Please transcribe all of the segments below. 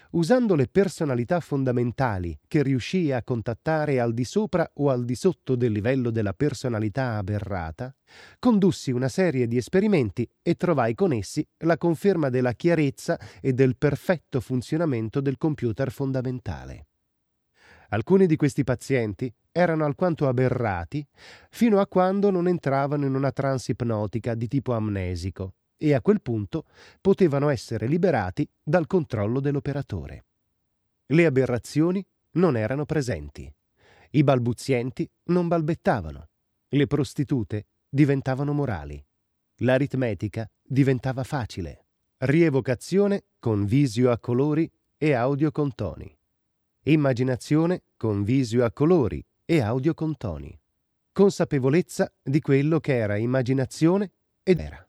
usando le personalità fondamentali che riuscii a contattare al di sopra o al di sotto del livello della personalità aberrata, condussi una serie di esperimenti e trovai con essi la conferma della chiarezza e del perfetto funzionamento del computer fondamentale. Alcuni di questi pazienti erano alquanto aberrati fino a quando non entravano in una trance ipnotica di tipo amnesico e a quel punto potevano essere liberati dal controllo dell'operatore. Le aberrazioni non erano presenti, i balbuzienti non balbettavano, le prostitute diventavano morali, l'aritmetica diventava facile, rievocazione con visio a colori e audio con toni, immaginazione con visio a colori e audio con toni, consapevolezza di quello che era immaginazione ed era.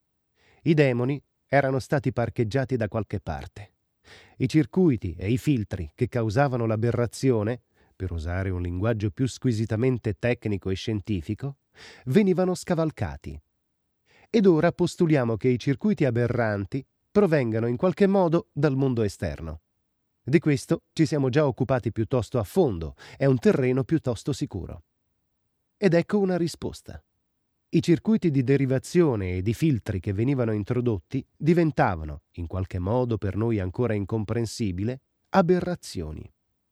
I demoni erano stati parcheggiati da qualche parte. I circuiti e i filtri che causavano l'aberrazione, per usare un linguaggio più squisitamente tecnico e scientifico, venivano scavalcati. Ed ora postuliamo che i circuiti aberranti provengano in qualche modo dal mondo esterno. Di questo ci siamo già occupati piuttosto a fondo, è un terreno piuttosto sicuro. Ed ecco una risposta. I circuiti di derivazione e di filtri che venivano introdotti diventavano, in qualche modo per noi ancora incomprensibile, aberrazioni.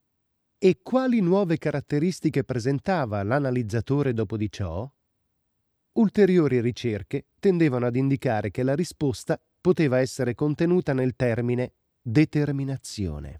E quali nuove caratteristiche presentava l'analizzatore dopo di ciò? Ulteriori ricerche tendevano ad indicare che la risposta poteva essere contenuta nel termine determinazione.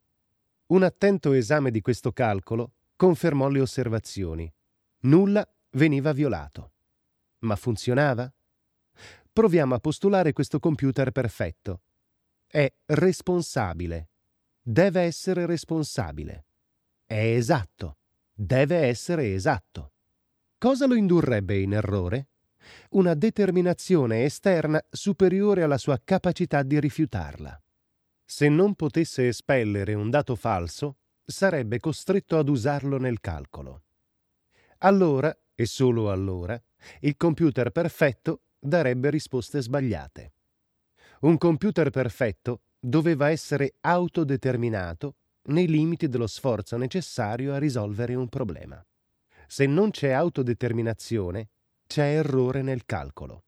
Un attento esame di questo calcolo confermò le osservazioni. Nulla veniva violato. Ma funzionava? Proviamo a postulare questo computer perfetto. È responsabile. Deve essere responsabile. È esatto. Deve essere esatto. Cosa lo indurrebbe in errore? Una determinazione esterna superiore alla sua capacità di rifiutarla. Se non potesse espellere un dato falso, sarebbe costretto ad usarlo nel calcolo. Allora, e solo allora, il computer perfetto darebbe risposte sbagliate. Un computer perfetto doveva essere autodeterminato nei limiti dello sforzo necessario a risolvere un problema. Se non c'è autodeterminazione, c'è errore nel calcolo.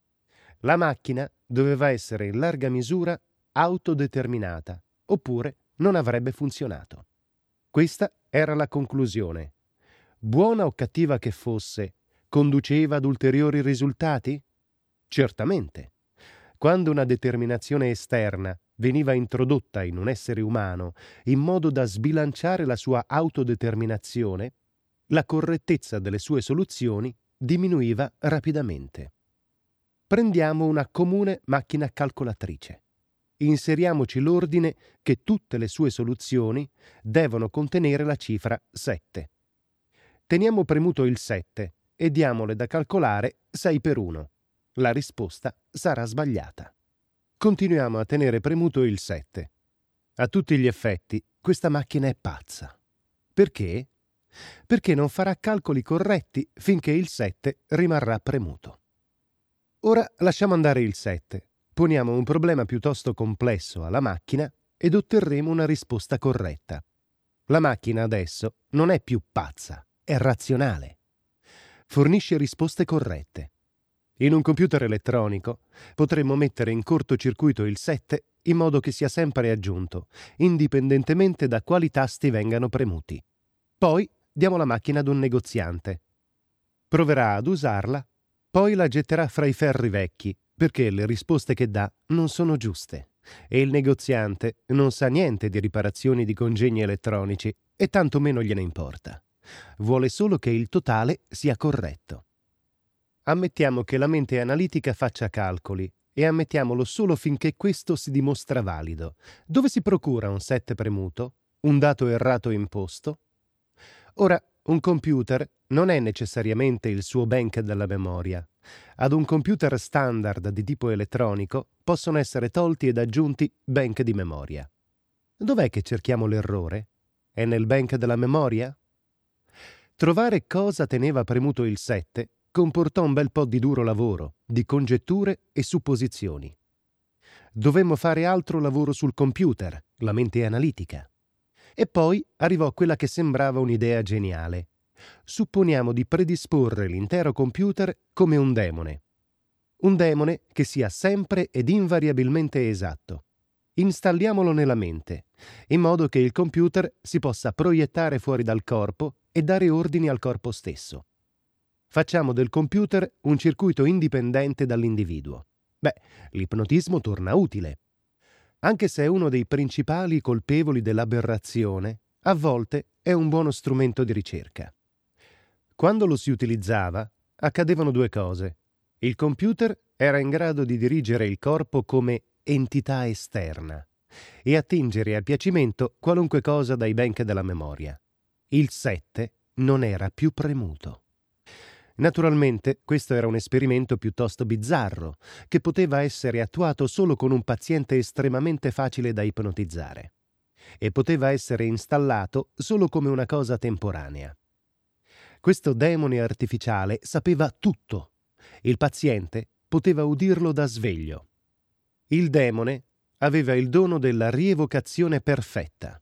La macchina doveva essere in larga misura autodeterminata, oppure non avrebbe funzionato. Questa era la conclusione. Buona o cattiva che fosse, conduceva ad ulteriori risultati? Certamente. Quando una determinazione esterna veniva introdotta in un essere umano in modo da sbilanciare la sua autodeterminazione, la correttezza delle sue soluzioni diminuiva rapidamente. Prendiamo una comune macchina calcolatrice. Inseriamoci l'ordine che tutte le sue soluzioni devono contenere la cifra 7. Teniamo premuto il 7 e diamole da calcolare 6 per 1. La risposta sarà sbagliata. Continuiamo a tenere premuto il 7. A tutti gli effetti, questa macchina è pazza. Perché? Perché non farà calcoli corretti finché il 7 rimarrà premuto. Ora lasciamo andare il 7. Poniamo un problema piuttosto complesso alla macchina ed otterremo una risposta corretta. La macchina adesso non è più pazza, è razionale. Fornisce risposte corrette. In un computer elettronico potremmo mettere in cortocircuito il 7 in modo che sia sempre aggiunto, indipendentemente da quali tasti vengano premuti. Poi diamo la macchina ad un negoziante. Proverà ad usarla, poi la getterà fra i ferri vecchi, perché le risposte che dà non sono giuste e il negoziante non sa niente di riparazioni di congegni elettronici e tanto meno gliene importa. Vuole solo che il totale sia corretto. Ammettiamo che la mente analitica faccia calcoli e ammettiamolo solo finché questo si dimostra valido. Dove si procura un 7 premuto? Un dato errato imposto? Ora, un computer non è necessariamente il suo bank della memoria. Ad un computer standard di tipo elettronico possono essere tolti ed aggiunti bank di memoria. Dov'è che cerchiamo l'errore? È nel bank della memoria? Trovare cosa teneva premuto il 7 comportò un bel po' di duro lavoro, di congetture e supposizioni. Dovemmo fare altro lavoro sul computer, la mente analitica. E poi arrivò quella che sembrava un'idea geniale. Supponiamo di predisporre l'intero computer come un demone. Un demone che sia sempre ed invariabilmente esatto. Installiamolo nella mente, in modo che il computer si possa proiettare fuori dal corpo e dare ordini al corpo stesso. Facciamo del computer un circuito indipendente dall'individuo. L'ipnotismo torna utile. Anche se è uno dei principali colpevoli dell'aberrazione, a volte è un buono strumento di ricerca. Quando lo si utilizzava, accadevano due cose. Il computer era in grado di dirigere il corpo come entità esterna e attingere a piacimento qualunque cosa dai bank della memoria. Il 7 non era più premuto. Naturalmente, questo era un esperimento piuttosto bizzarro, che poteva essere attuato solo con un paziente estremamente facile da ipnotizzare e poteva essere installato solo come una cosa temporanea. Questo demone artificiale sapeva tutto. Il paziente poteva udirlo da sveglio. Il demone aveva il dono della rievocazione perfetta.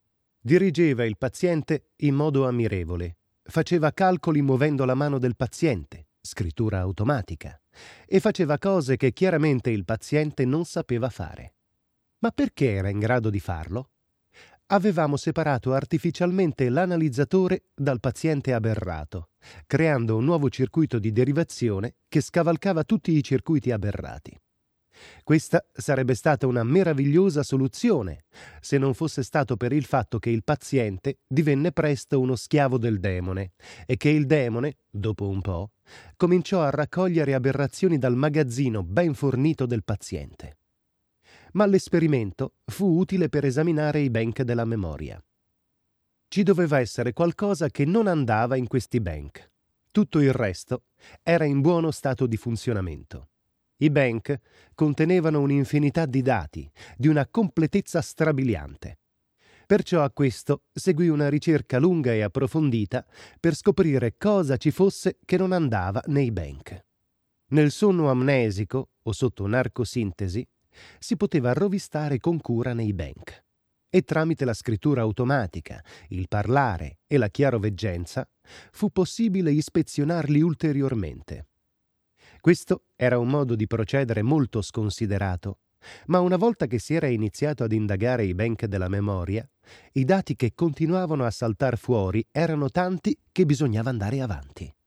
Dirigeva il paziente in modo ammirevole. Faceva calcoli muovendo la mano del paziente, scrittura automatica, e faceva cose che chiaramente il paziente non sapeva fare. Ma perché era in grado di farlo? Avevamo separato artificialmente l'analizzatore dal paziente aberrato, creando un nuovo circuito di derivazione che scavalcava tutti i circuiti aberrati. Questa sarebbe stata una meravigliosa soluzione se non fosse stato per il fatto che il paziente divenne presto uno schiavo del demone e che il demone, dopo un po', cominciò a raccogliere aberrazioni dal magazzino ben fornito del paziente. Ma l'esperimento fu utile per esaminare i bank della memoria. Ci doveva essere qualcosa che non andava in questi bank. Tutto il resto era in buono stato di funzionamento. I bank contenevano un'infinità di dati, di una completezza strabiliante. Perciò a questo seguì una ricerca lunga e approfondita per scoprire cosa ci fosse che non andava nei bank. Nel sonno amnesico o sotto narcosintesi si poteva rovistare con cura nei bank e tramite la scrittura automatica, il parlare e la chiaroveggenza fu possibile ispezionarli ulteriormente. Questo era un modo di procedere molto sconsiderato, ma una volta che si era iniziato ad indagare i bank della memoria, i dati che continuavano a saltar fuori erano tanti che bisognava andare avanti.